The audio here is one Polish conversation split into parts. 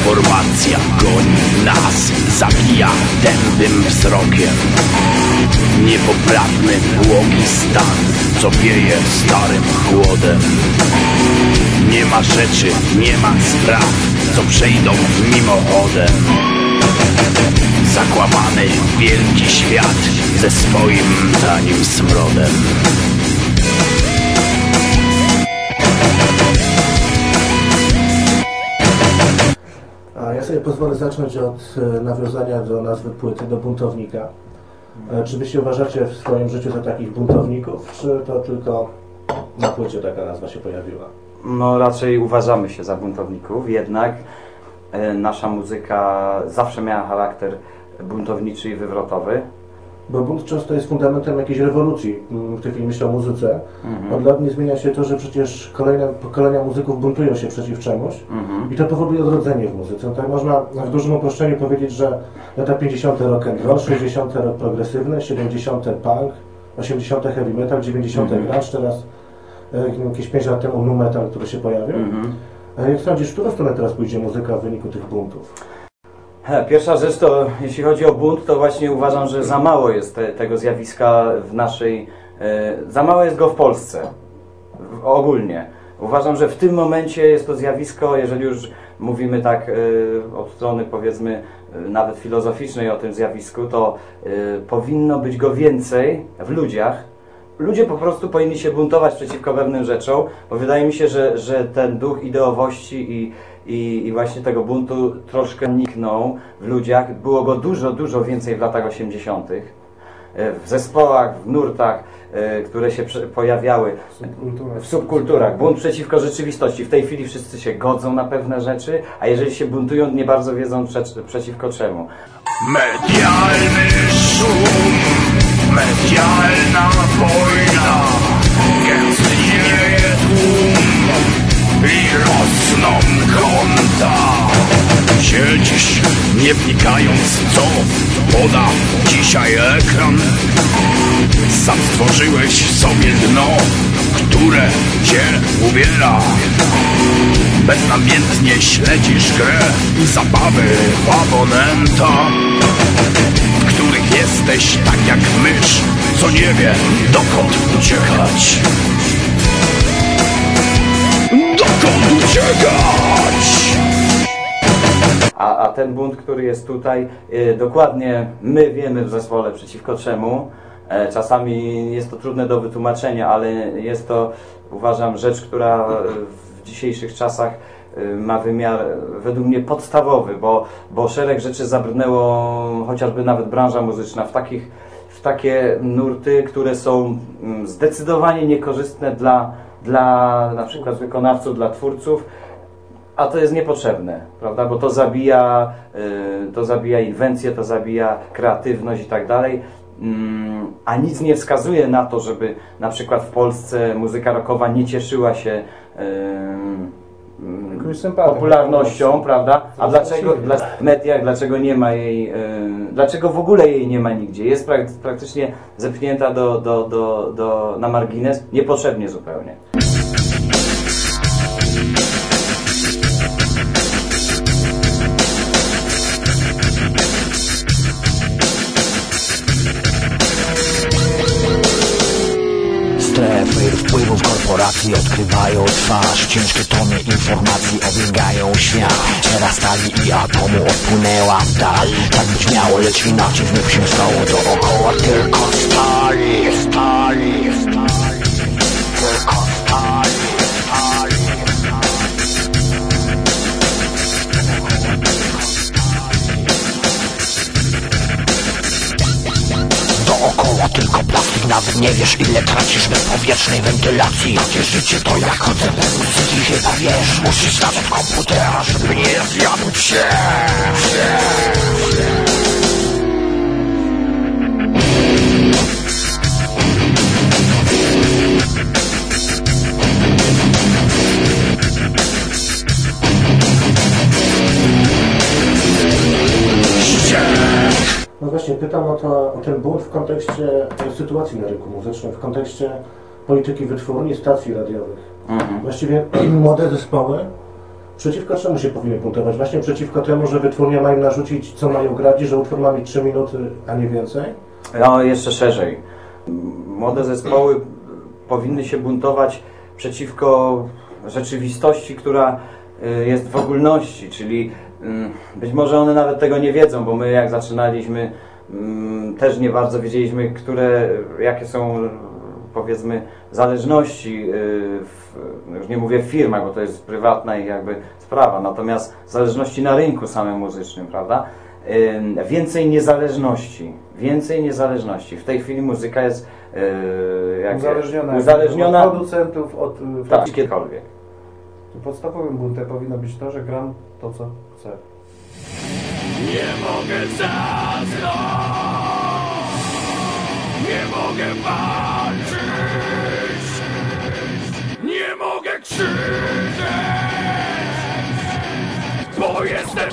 Informacja goni nas, zabija tępym wzrokiem. Niepoprawny, błogi stan, co wieje starym chłodem. Nie ma rzeczy, nie ma spraw, co przejdą mimochodem. Zakłamany wielki świat ze swoim tanim smrodem. Ja sobie pozwolę zacząć od nawiązania do nazwy płyty, do buntownika. Czy wy się uważacie w swoim życiu za takich buntowników, czy to tylko na płycie taka nazwa się pojawiła? No raczej uważamy się za buntowników, jednak nasza muzyka zawsze miała charakter buntowniczy i wywrotowy. Bo bunt często jest fundamentem jakiejś rewolucji, w tej chwili myślę o muzyce. Od lat nie zmienia się to, że przecież kolejne pokolenia muzyków buntują się przeciw czemuś i to powoduje odrodzenie w muzyce. No tak można w dużym uproszczeniu powiedzieć, że lata 50. rock and roll, 60. rock progresywny, 70. punk, 80. heavy metal, 90. grunge, teraz jakieś 5 lat temu nu metal, który się pojawił. Jak sądzisz, w którą stronę teraz pójdzie muzyka w wyniku tych buntów? Pierwsza rzecz to, jeśli chodzi o bunt, to właśnie uważam, że za mało jest tego zjawiska w naszej... za mało jest go w Polsce, ogólnie. Uważam, że w tym momencie jest to zjawisko, jeżeli już mówimy tak od strony powiedzmy nawet filozoficznej o tym zjawisku, to powinno być go więcej w ludziach. Ludzie po prostu powinni się buntować przeciwko pewnym rzeczom, bo wydaje mi się, że ten duch ideowości i właśnie tego buntu troszkę niknął w ludziach. Było go dużo więcej w latach 80. W zespołach, w nurtach, które się pojawiały, w subkulturach. Bunt przeciwko rzeczywistości. W tej chwili wszyscy się godzą na pewne rzeczy, a jeżeli się buntują, nie bardzo wiedzą przeciwko czemu. Medialny szum, medialna wojna, gęstnieje tłum i rosną konta. Siedzisz, nie wnikając, co poda dzisiaj ekran. Sam stworzyłeś sobie dno, które cię ubiera. Beznamiętnie śledzisz grę i zabawy abonenta, w których jesteś tak jak mysz, co nie wie dokąd uciekać. Dokąd uciekać? A ten bunt, który jest tutaj, dokładnie my wiemy w zespole przeciwko czemu. Czasami jest to trudne do wytłumaczenia, ale jest to, uważam, rzecz, która w dzisiejszych czasach ma wymiar według mnie podstawowy, bo szereg rzeczy zabrnęło, chociażby nawet branża muzyczna, w takie nurty, które są zdecydowanie niekorzystne dla na przykład wykonawców, dla twórców, a to jest niepotrzebne, prawda? Bo to zabija inwencję, to zabija kreatywność i tak dalej. A nic nie wskazuje na to, żeby na przykład w Polsce muzyka rockowa nie cieszyła się popularnością, prawda? A dlaczego w mediach, dlaczego nie ma jej, dlaczego w ogóle jej nie ma nigdzie? Jest praktycznie zepchnięta na margines, niepotrzebnie zupełnie. Strefy wpływów korporacji odkrywają twarz. Ciężkie tony informacji obiegają świat. Era stali i atomu odpłynęła w dal. Tak być miało, lecz inaczej znów się stało. Dookoła tylko stali. Tylko stali. Dookoła tylko plastik, nawet nie wiesz ile tracisz bez powietrznej wentylacji. Takie życie to jak chodzę bez muzyki, chyba wiesz. Musisz stać od komputera, żeby nie zjadł cię. No właśnie, pytam o ten bunt w kontekście sytuacji na rynku muzycznym, w kontekście polityki wytwórni, stacji radiowych. Właściwie młode zespoły Przeciwko czemu się powinny buntować? Właśnie przeciwko temu, że wytwórnia ma im narzucić, co mają grać i że utwór ma mieć 3 minuty, a nie więcej? No, jeszcze szerzej. Młode zespoły powinny się buntować przeciwko rzeczywistości, która jest w ogólności, czyli być może one nawet tego nie wiedzą, bo my jak zaczynaliśmy też nie bardzo wiedzieliśmy, jakie są, powiedzmy, zależności, już nie mówię w firmach, bo to jest prywatna i jakby sprawa, natomiast zależności na rynku samym muzycznym, prawda? Więcej niezależności. W tej chwili muzyka jest uzależniona od producentów, od tak, kiedykolwiek. Podstawowym buntem powinno być to, że gram to, co chcę. Nie mogę zasnąć, nie mogę walczyć, nie mogę krzyczeć, bo jestem...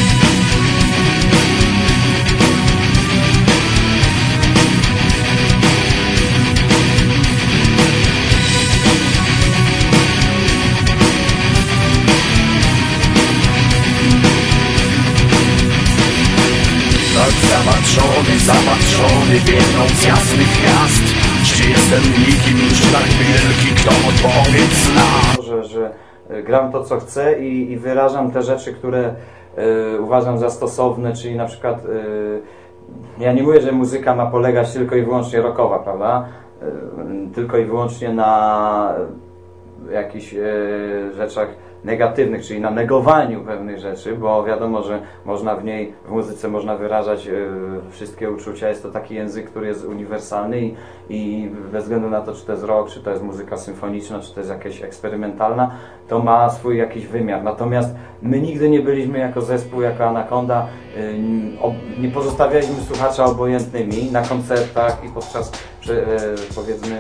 Tak zapatrzony w jedną z jasnych miast, gdzie jestem nikim, już tak wielki, kto odpowiedź zna. Że gram to, co chcę i wyrażam te rzeczy, które uważam za stosowne, czyli na przykład ja nie mówię, że muzyka ma polegać tylko i wyłącznie rockowa, prawda? Tylko i wyłącznie na jakichś rzeczach negatywnych, czyli na negowaniu pewnych rzeczy, bo wiadomo, że można w muzyce można wyrażać wszystkie uczucia. Jest to taki język, który jest uniwersalny i bez względu na to, czy to jest rock, czy to jest muzyka symfoniczna, czy to jest jakaś eksperymentalna, to ma swój jakiś wymiar. Natomiast my nigdy nie byliśmy jako zespół, jako Anaconda, nie pozostawialiśmy słuchacza obojętnymi na koncertach i podczas, powiedzmy,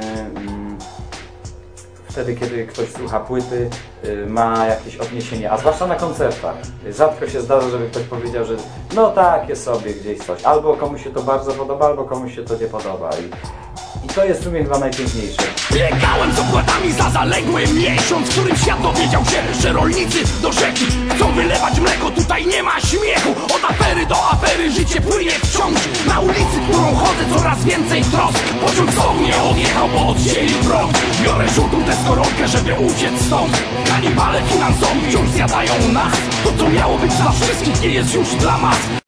wtedy, kiedy ktoś słucha płyty, ma jakieś odniesienie, a zwłaszcza na koncertach. Rzadko się zdarza, żeby ktoś powiedział, że no takie sobie gdzieś coś. Albo komuś się to bardzo podoba, albo komuś się to nie podoba. I to jest w sumie chyba najpiękniejsze. Biegałem z opłatami za zaległy miesiąc, w którym świat dowiedział się, że rolnicy do rzeki chcą wylewać mleko. Tutaj nie ma śmiechu, od afery do afery życie płynie wciąż. Na ulicy, którą chodzę, coraz więcej trosk. Pociąg co mnie odjechał, bo odcięli prąd. Biorę żółtą deskorolkę, żeby uciec stąd. Kanibale finansowi wciąż zjadają nas. To co miało być dla wszystkich nie jest już dla mas.